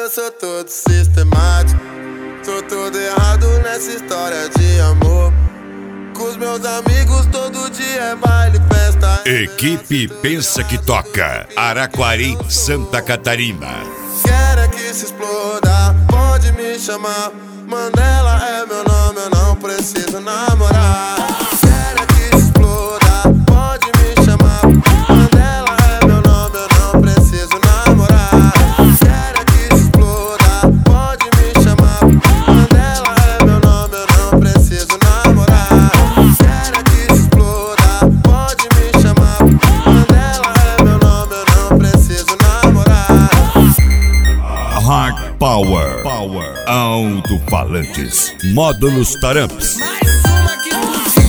eu sou todo sistemático. Tô todo errado nessa história de amor. Com os meus amigos todo dia é baile, festa. Equipe Pensa que Toca, Araquari, Santa Catarina. Quero que se exploda, pode me chamar. Mandela é meu nome, eu não preciso namorar. Quero que se exploda, pode me chamar. Mandela é meu nome, eu não preciso namorar. Quero que se exploda, pode me chamar. Mandela é meu nome, eu não preciso namorar. Quero que se exploda, pode me chamar. Mandela é meu nome, eu não preciso namorar. Hard Power, Alto-falantes, módulos Taramps. Mais uma que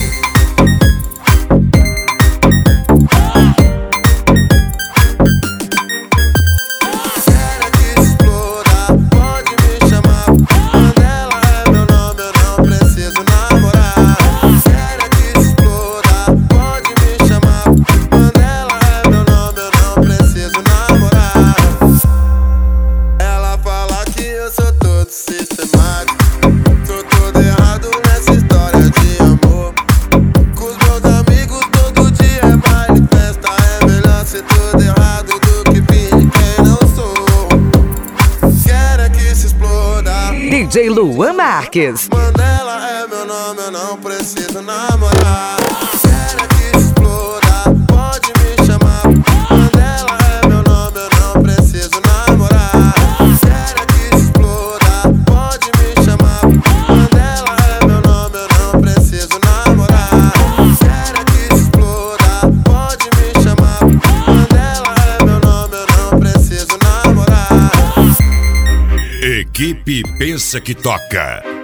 quero que se exploda, pode me chamar. Mandela é meu nome, eu não preciso namorar. Quero que se exploda, pode me chamar. Mandela é meu nome, eu não preciso namorar. Ela fala que eu sou todo sistemático. Tô todo errado nessa história de amor. Com os meus amigos todo dia é baile, festa. É melhor ser todo errado do que fingir quem não sou. Quero que se exploda. DJ Luan Marques. Mandela é meu nome, eu não preciso namorar. Quero que se exploda, pode me chamar. Mandela é meu nome, eu não preciso namorar. Quero que se exploda, pode me chamar. Mandela é meu nome, eu não preciso namorar. Quero que se exploda, pode me chamar. Mandela é meu nome, eu não preciso namorar. Equipe Pensa que Toca.